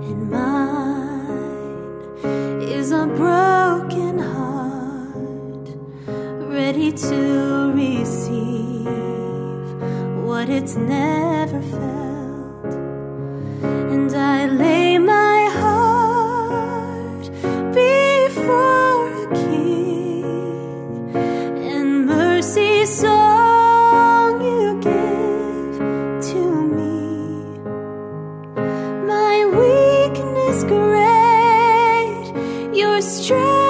and mine is a broken heart, ready to receive what it's never felt. And I lay my heart before a king, and mercy song you give to me. My weakness great, your strength